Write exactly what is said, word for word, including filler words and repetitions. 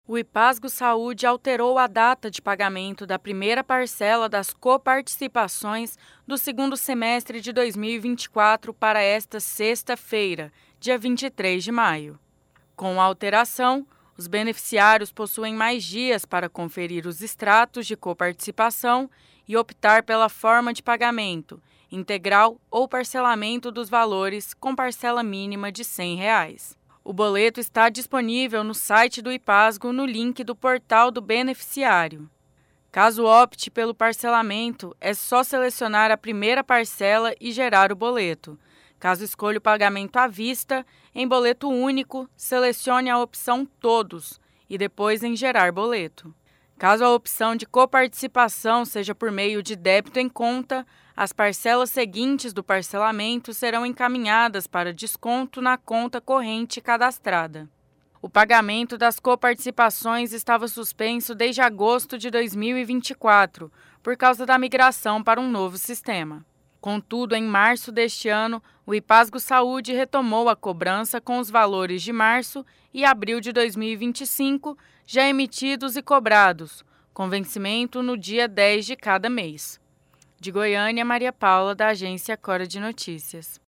O Ipasgo Saúde alterou a data de pagamento da primeira parcela das coparticipações do segundo semestre de dois mil e vinte e quatro para esta sexta-feira, dia vinte e três de maio. Com a alteração, os beneficiários possuem mais dias para conferir os extratos de coparticipação e optar pela forma de pagamento, integral ou parcelamento dos valores com parcela mínima de cem reais. O boleto está disponível no site do Ipasgo no link do portal do beneficiário. Caso opte pelo parcelamento, é só selecionar a primeira parcela e gerar o boleto. Caso escolha o pagamento à vista, em boleto único, selecione a opção Todos e depois em Gerar boleto. Caso a opção de coparticipação seja por meio de débito em conta, as parcelas seguintes do parcelamento serão encaminhadas para desconto na conta corrente cadastrada. O pagamento das coparticipações estava suspenso desde agosto de dois mil e vinte e quatro, por causa da migração para um novo sistema. Contudo, em março deste ano, o Ipasgo Saúde retomou a cobrança com os valores de março e abril de dois mil e vinte e cinco já emitidos e cobrados, com vencimento no dia dez de cada mês. De Goiânia, Maria Paula, da agência Cora de Notícias.